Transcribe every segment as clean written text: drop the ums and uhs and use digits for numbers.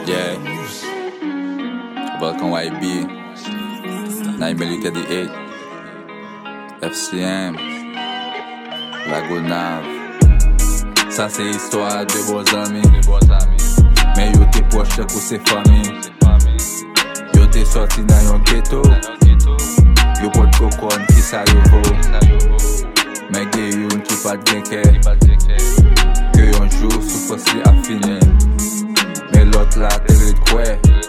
Yeah, Balkan YB, 9mm38, FCM, Lagonave. Ça c'est histoire de beaux amis, mais yo te proche pour ses familles. Yo te sorti dans yon ghetto, yo pot kokon qui sa yo vo. Mais gen yon qui pas de gen que yon jour sou fosi a fini. Mais l'autre là te red kwe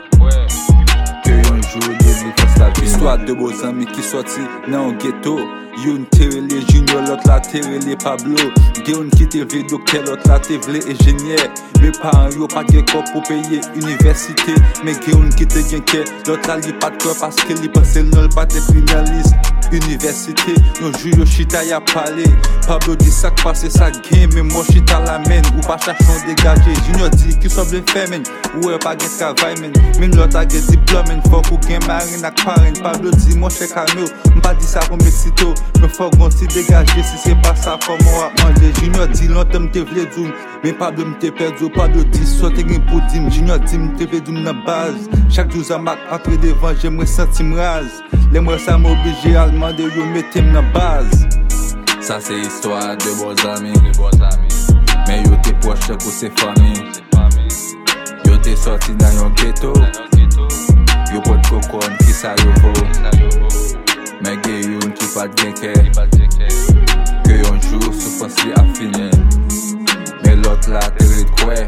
que yon jour devli fos la vie. Histoire de beaux amis qui sorti dans yon ghetto. Yon te rele Junior, l'autre là te rele Pablo. Gen qui te vle docteur, l'autre là te vle ingénieur. Mes parents yo pas gen kop pour payer université. Mais gen qui te gen ke, l'autre là li pas de kop parce que li pense non pas te finaliste. Université, yon jou yo chita ya parler. Pablo dit ça passe ça game, mais moi chita la mène. Ou pas chachon dégagé. Junior dit qui soit bien fait men. Ou pas gen travail men. Même l'autre a gen diplôme men. Faut qu'on gen marine ak parrain. Pablo dit moi chè cameo. M'pas dit ça pour m'excito. Mais faut qu'on s'y dégager. Si c'est pas ça faut moi manger. Junior dit longtemps m'te vle doum. Mais Pablo m'te perdu. Pablo dit sote gen pour dim. Junior dit m'te vle doum nan base. Chaque jour ça m'a entré devant. J'aimerais sentir m'rase. Les mois ça m'oblige à demander yo mettem nan base. Ça c'est histoire de beaux amis, mais yo te proche pour ses familles. Yo te sorti dans yon ghetto, yo pot kokon qui sa yo vo. Mais gen yon qui pas de gen que yon jour sou fosi a fini. Mais l'autre là te red kwe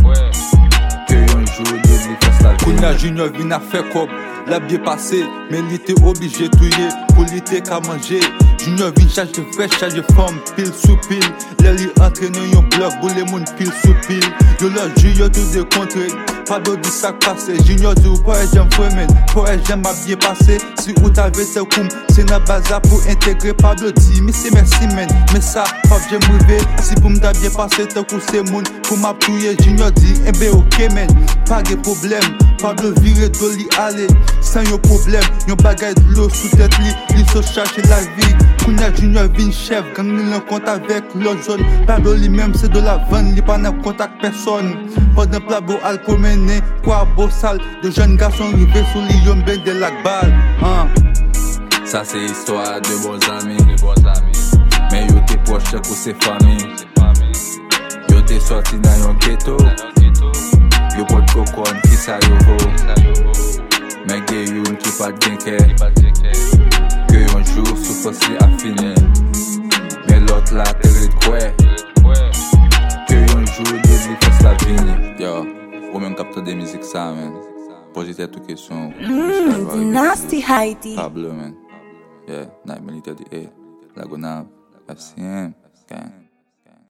que yon jour devli fos la vie. Kounya Junior vin a fait kob, la bien passé, mais il était obligé touyer pour l'été qu'à manger. Junior vin charge de fraîche, charge de forme, pile sous pile. L'eli entraîne yon bloc, boule les moun pile sous pile. Yo leur jeu, yo tout décontré. Pablo dit ça passé. Junior dit ou pas j'aime fremen, pour j'aime m'a bien passé. Si ou t'avais te koum, c'est na bazar pour intégrer. Pablo dit, mais c'est merci men, mais ça, pas j'aime river. Si pour m'ta bien passé, te kou c'est moun, pour m'a touyer. Junior dit, eh ben ok men, pas de problème. Pablo vire do li aller, sans yon problème. Yon bagay de l'eau sous tête li se cherche la vie. Kounya Junior vin chef, gang li en compte avec l'autre zone. Pablo li même c'est de la vente, li pas en contact personne. Pendant plabo al promener, quoi beau sale. De jeunes garçons rivés sous li yon ben de la balle. Ça c'est histoire de beaux amis, mais yo te proche pour ses familles. Yo te sorti dans yon ghetto, yo pot kokon qui sa yo vo. Mais gen yon qui pas de gen que yon jour sou fosi a fini. Mais l'autre là te red kwe que yon jour devli fos la vie. Yo, ou même capteur de musique ça men. Posez toute question. Dynasty Haiti. Pablo man. Yeah, 9mm38, Lagonave, FCM, gang.